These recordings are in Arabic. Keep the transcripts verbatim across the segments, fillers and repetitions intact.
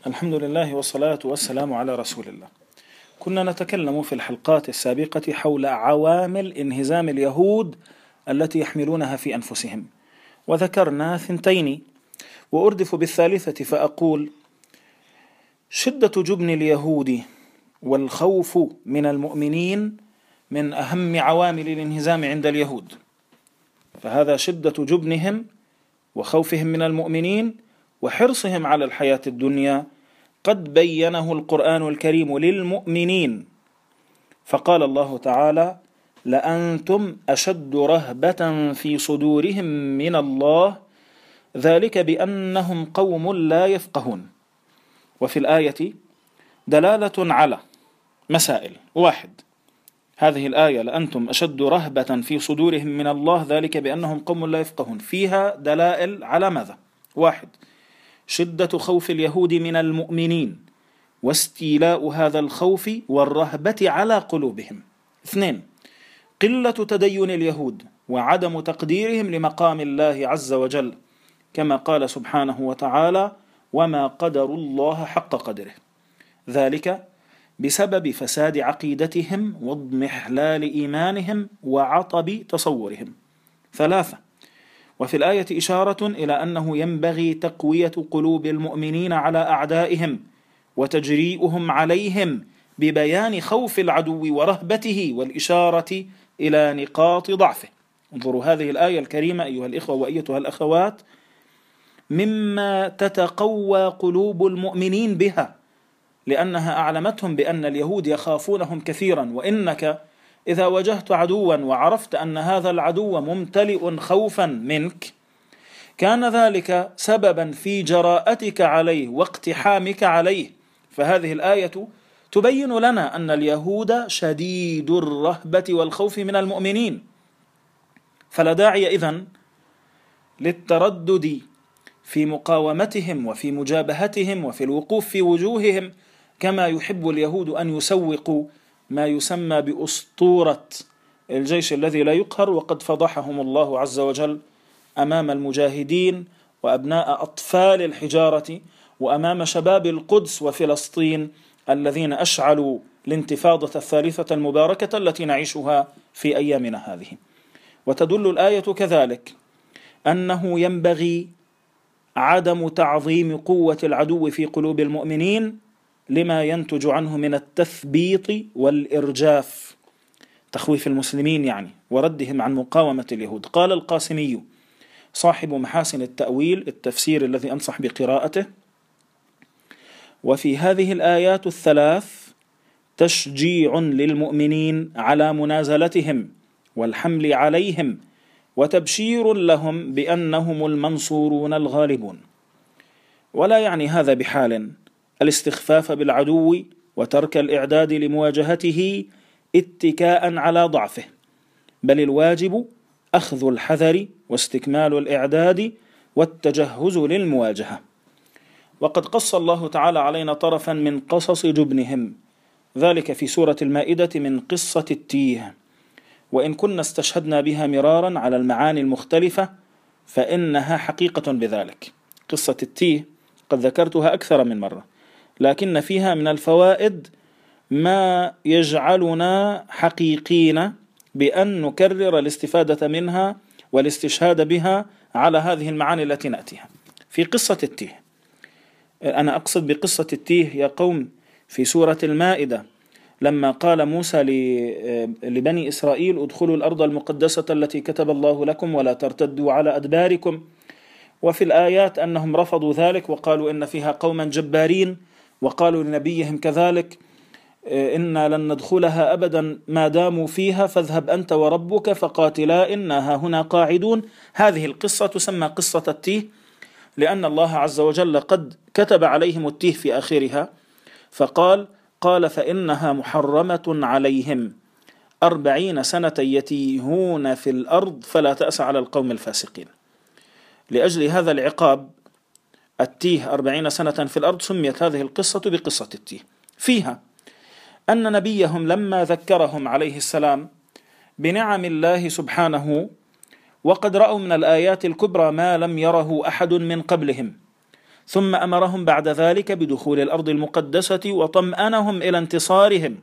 الحمد لله والصلاة والسلام على رسول الله. كنا نتكلم في الحلقات السابقة حول عوامل انهزام اليهود التي يحملونها في أنفسهم، وذكرنا ثنتين وأردف بالثالثة فأقول: شدة جبن اليهود والخوف من المؤمنين من أهم عوامل الانهزام عند اليهود، فهذا شدة جبنهم وخوفهم من المؤمنين وحرصهم على الحياة الدنيا قد بينه القرآن الكريم للمؤمنين، فقال الله تعالى: لأنتم أشد رهبة في صدورهم من الله ذلك بأنهم قوم لا يفقهون. وفي الآية دلالة على مسائل: واحد، هذه الآية لأنتم أشد رهبة في صدورهم من الله ذلك بأنهم قوم لا يفقهون، فيها دلائل على ماذا؟ واحد، شدة خوف اليهود من المؤمنين واستيلاء هذا الخوف والرهبة على قلوبهم. اثنين، قلة تدين اليهود وعدم تقديرهم لمقام الله عز وجل، كما قال سبحانه وتعالى: وما قدروا الله حق قدره، ذلك بسبب فساد عقيدتهم واضمحلال إيمانهم وعطب تصورهم. ثلاثة، وفي الآية إشارة إلى أنه ينبغي تقوية قلوب المؤمنين على أعدائهم وتجريئهم عليهم ببيان خوف العدو ورهبته والإشارة إلى نقاط ضعفه. انظروا هذه الآية الكريمة أيها الإخوة وأيتها الأخوات، مما تتقوى قلوب المؤمنين بها، لأنها أعلمتهم بأن اليهود يخافونهم كثيرا، وإنك إذا واجهت عدوا وعرفت أن هذا العدو ممتلئ خوفا منك كان ذلك سببا في جراءتك عليه واقتحامك عليه. فهذه الآية تبين لنا أن اليهود شديد الرهبة والخوف من المؤمنين، فلا داعي إذن للتردد في مقاومتهم وفي مجابهتهم وفي الوقوف في وجوههم، كما يحب اليهود أن يسوقوا ما يسمى بأسطورة الجيش الذي لا يقهر، وقد فضحهم الله عز وجل أمام المجاهدين وأبناء أطفال الحجارة وأمام شباب القدس وفلسطين الذين أشعلوا الانتفاضة الثالثة المباركة التي نعيشها في أيامنا هذه. وتدل الآية كذلك أنه ينبغي عدم تعظيم قوة العدو في قلوب المؤمنين لما ينتج عنه من التثبيط والإرجاف، تخويف المسلمين يعني وردهم عن مقاومة اليهود. قال القاسمي صاحب محاسن التأويل، التفسير الذي أنصح بقراءته: وفي هذه الآيات الثلاث تشجيع للمؤمنين على منازلتهم والحمل عليهم وتبشير لهم بأنهم المنصورون الغالبون. ولا يعني هذا بحال الاستخفاف بالعدو وترك الإعداد لمواجهته اتكاء على ضعفه، بل الواجب أخذ الحذر واستكمال الإعداد والتجهز للمواجهة. وقد قص الله تعالى علينا طرفا من قصص جبنهم، ذلك في سورة المائدة من قصة التيه، وإن كنا استشهدنا بها مرارا على المعاني المختلفة فإنها حقيقة بذلك. قصة التيه قد ذكرتها أكثر من مرة، لكن فيها من الفوائد ما يجعلنا حقيقين بأن نكرر الاستفادة منها والاستشهاد بها على هذه المعاني التي نأتيها. في قصة التيه، أنا أقصد بقصة التيه يا قوم في سورة المائدة، لما قال موسى لبني إسرائيل: ادخلوا الأرض المقدسة التي كتب الله لكم ولا ترتدوا على أدباركم. وفي الآيات أنهم رفضوا ذلك وقالوا إن فيها قوما جبارين، وقالوا لنبيهم كذلك: إنا لن ندخلها أبدا ما داموا فيها فاذهب أنت وربك فقاتلا إنا هنا قاعدون. هذه القصة تسمى قصة التيه، لأن الله عز وجل قد كتب عليهم التيه في آخرها، فقال: قال فإنها محرمة عليهم أربعين سنة يتيهون في الأرض فلا تأس على القوم الفاسقين. لأجل هذا العقاب التيه أربعين سنة في الأرض سميت هذه القصة بقصة التيه. فيها أن نبيهم لما ذكرهم عليه السلام بنعم الله سبحانه، وقد رأوا من الآيات الكبرى ما لم يره أحد من قبلهم، ثم أمرهم بعد ذلك بدخول الأرض المقدسة وطمأنهم إلى انتصارهم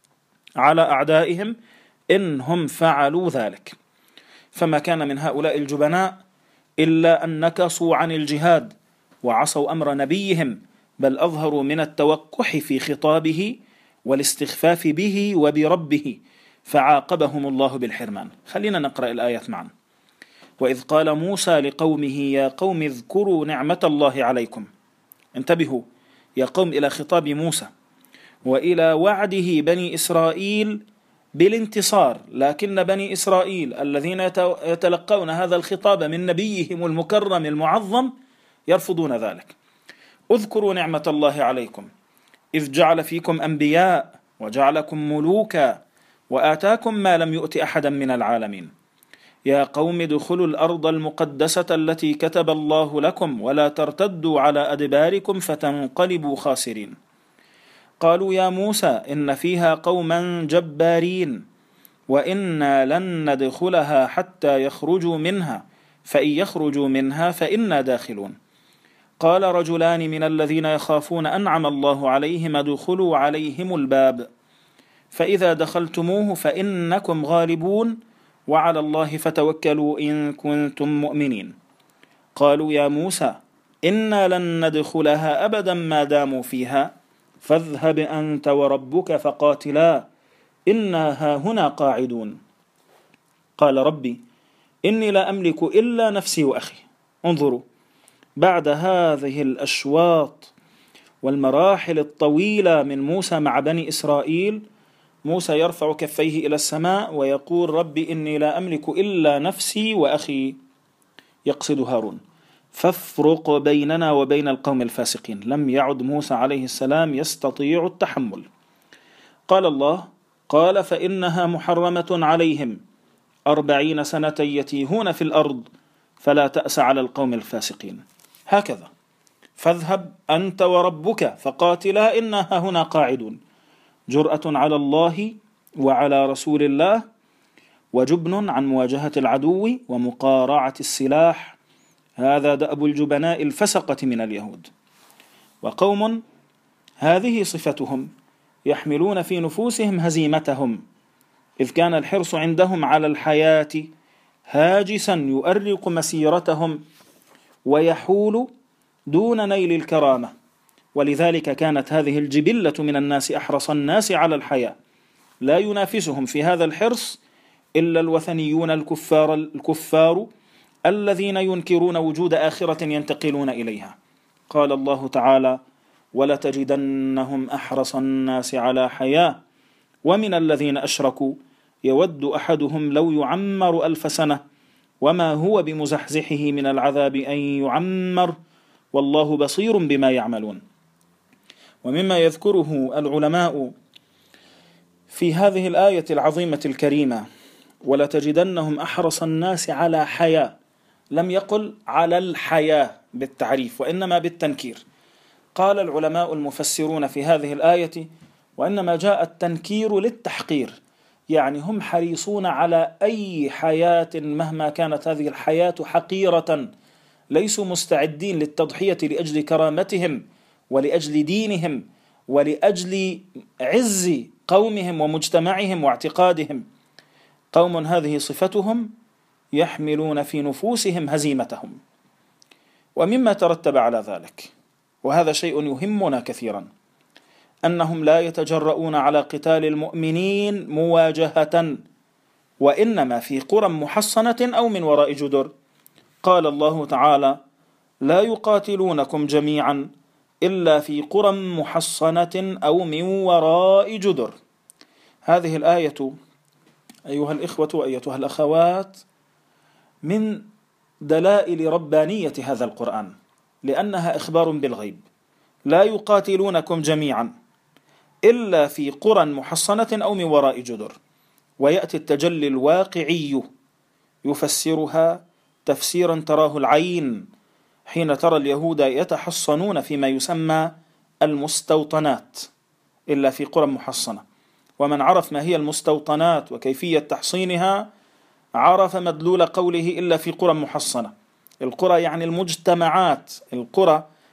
على أعدائهم إنهم فعلوا ذلك. فما كان من هؤلاء الجبناء إلا أن نكصوا عن الجهاد وعصوا أمر نبيهم، بل أظهروا من التوقح في خطابه والاستخفاف به وبربه، فعاقبهم الله بالحرمان. خلينا نقرأ الآيات معا. وإذ قال موسى لقومه يا قوم اذكروا نعمة الله عليكم. انتبهوا يا قوم إلى خطاب موسى وإلى وعده بني إسرائيل بالانتصار، لكن بني إسرائيل الذين يتلقون هذا الخطاب من نبيهم المكرم المعظم يرفضون ذلك. اذكروا نعمة الله عليكم إذ جعل فيكم أنبياء وجعلكم ملوكا وآتاكم ما لم يؤت أحدا من العالمين. يا قوم ادخلوا الأرض المقدسة التي كتب الله لكم ولا ترتدوا على أدباركم فتنقلبوا خاسرين. قالوا يا موسى إن فيها قوما جبارين وإنا لن ندخلها حتى يخرجوا منها فإن يخرجوا منها فإنا داخلون. قال رجلان من الذين يخافون أنعم الله عليهم ادخلوا عليهم الباب فإذا دخلتموه فإنكم غالبون وعلى الله فتوكلوا إن كنتم مؤمنين. قالوا يا موسى إنا لن ندخلها أبدا ما داموا فيها فاذهب أنت وربك فقاتلا إنا هاهنا قاعدون. قال ربي إني لا أملك إلا نفسي وأخي. انظروا، بعد هذه الأشواط والمراحل الطويلة من موسى مع بني إسرائيل، موسى يرفع كفيه إلى السماء ويقول ربي إني لا أملك إلا نفسي وأخي، يقصد هارون، فافرق بيننا وبين القوم الفاسقين. لم يعد موسى عليه السلام يستطيع التحمل. قال الله قال فإنها محرمة عليهم أربعين سنة يتيهون في الأرض فلا تأس على القوم الفاسقين. هكذا فاذهب أنت وربك فقاتلا إنا هنا قاعدون. جرأة على الله وعلى رسول الله، وجبن عن مواجهة العدو ومقارعة السلاح. هذا دأب الجبناء الفسقة من اليهود. وقوم هذه صفتهم يحملون في نفوسهم هزيمتهم، إذ كان الحرص عندهم على الحياة هاجسا يؤرق مسيرتهم ويحول دون نيل الكرامة، ولذلك كانت هذه الجبلة من الناس أحرص الناس على الحياة. لا ينافسهم في هذا الحرص إلا الوثنيون الكفار, الكفار الذين ينكرون وجود آخرة ينتقلون إليها. قال الله تعالى ولتجدنهم أحرص الناس على حياة ومن الذين أشركوا يود أحدهم لو يعمر ألف سنة وما هو بمزحزحه من العذاب أن يعمر والله بصير بما يعملون. ومما يذكره العلماء في هذه الآية العظيمة الكريمة ولتجدنهم أحرص الناس على حياة، لم يقل على الحياة بالتعريف وإنما بالتنكير. قال العلماء المفسرون في هذه الآية وإنما جاء التنكير للتحقير، يعني هم حريصون على أي حياة مهما كانت هذه الحياة حقيرة، ليسوا مستعدين للتضحية لأجل كرامتهم ولأجل دينهم ولأجل عز قومهم ومجتمعهم واعتقادهم. قوم هذه صفتهم يحملون في نفوسهم هزيمتهم. ومما ترتب على ذلك، وهذا شيء يهمنا كثيرا، أنهم لا يتجرؤون على قتال المؤمنين مواجهة، وإنما في قرى محصنة أو من وراء جدر. قال الله تعالى لا يقاتلونكم جميعا إلا في قرى محصنة أو من وراء جدر. هذه الآية أيها الإخوة وأيتها الأخوات من دلائل ربانية هذا القرآن، لأنها إخبار بالغيب. لا يقاتلونكم جميعا إلا في قرى محصنة أو من وراء جدر، ويأتي التجلي الواقعي يفسرها تفسيرا تراه العين حين ترى اليهود يتحصنون فيما يسمى المستوطنات إلا في قرى محصنة. ومن عرف ما هي المستوطنات وكيفية تحصينها عرف مدلول قوله إلا في قرى محصنة. القرى يعني المجتمعات، القرى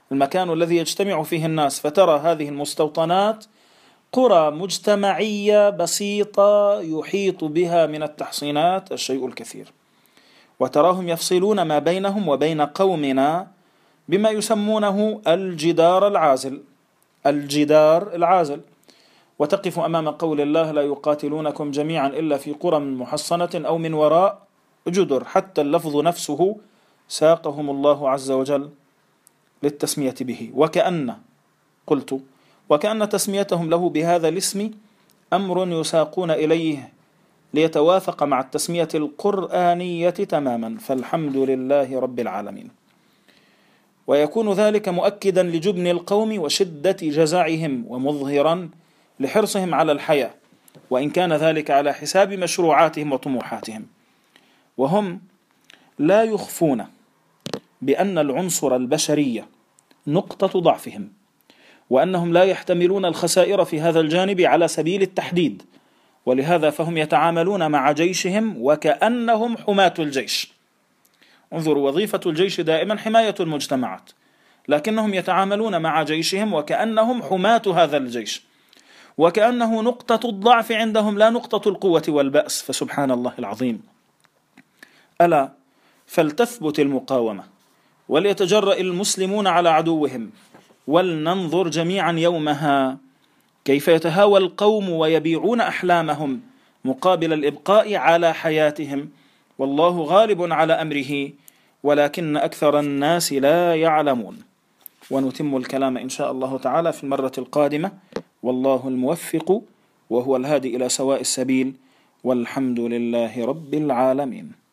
المكان الذي يجتمع فيه الناس، فترى هذه المستوطنات قرى مجتمعية بسيطة يحيط بها من التحصينات الشيء الكثير، وتراهم يفصلون ما بينهم وبين قومنا بما يسمونه الجدار العازل. الجدار العازل. وتقف أمام قول الله: لا يقاتلونكم جميعا إلا في قرى محصنة أو من وراء جدر. حتى اللفظ نفسه ساقهم الله عز وجل للتسمية به، وكأن قلت وكأن تسميتهم له بهذا الاسم أمر يساقون إليه ليتوافق مع التسمية القرآنية تماما، فالحمد لله رب العالمين. ويكون ذلك مؤكدا لجبن القوم وشدة جزعهم، ومظهرا لحرصهم على الحياة، وإن كان ذلك على حساب مشروعاتهم وطموحاتهم. وهم لا يخفون بأن العنصر البشري نقطة ضعفهم، وأنهم لا يحتملون الخسائر في هذا الجانب على سبيل التحديد، ولهذا فهم يتعاملون مع جيشهم وكأنهم حماة الجيش. انظروا، وظيفة الجيش دائما حماية المجتمعات، لكنهم يتعاملون مع جيشهم وكأنهم حماة هذا الجيش، وكأنه نقطة الضعف عندهم لا نقطة القوة والبأس. فسبحان الله العظيم. ألا فلتثبت المقاومة، وليتجرأ المسلمون على عدوهم، ولننظر جميعا يومها كيف يتهاوى القوم ويبيعون أحلامهم مقابل الإبقاء على حياتهم، والله غالب على أمره ولكن أكثر الناس لا يعلمون. ونتم الكلام إن شاء الله تعالى في المرة القادمة، والله الموفق وهو الهادي إلى سواء السبيل، والحمد لله رب العالمين.